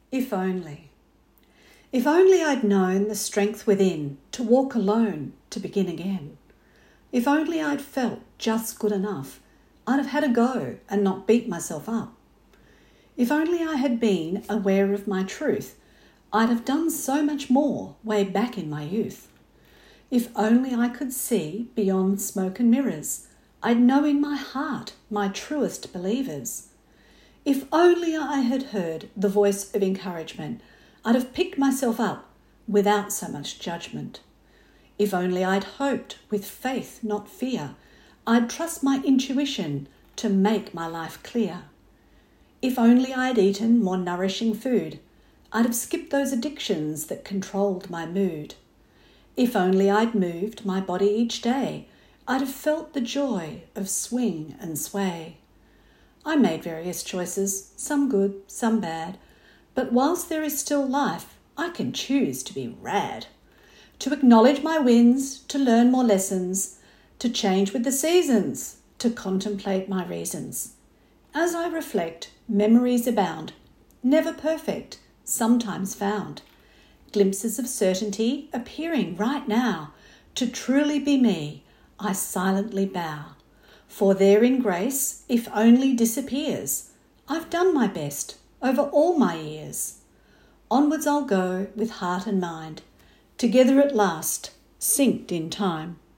If only. If only I'd known the strength within to walk alone, to begin again. If only I'd felt just good enough, I'd have had a go and not beat myself up. If only I had been aware of my truth, I'd have done so much more way back in my youth. If only I could see beyond smoke and mirrors, I'd know in my heart my truest believers. If only I had heard the voice of encouragement, I'd have picked myself up without so much judgment. If only I'd hoped with faith, not fear, I'd trust my intuition to make my life clear. If only I'd eaten more nourishing food, I'd have skipped those addictions that controlled my mood. If only I'd moved my body each day, I'd have felt the joy of swing and sway. I made various choices, some good, some bad, but whilst there is still life, I can choose to be rad. To acknowledge my wins, to learn more lessons, to change with the seasons, to contemplate my reasons. As I reflect, memories abound, never perfect, sometimes found. Glimpses of certainty appearing right now. To truly be me, I silently bow. For there in grace, if only disappears, I've done my best over all my years. Onwards I'll go with heart and mind, together at last, synced in time.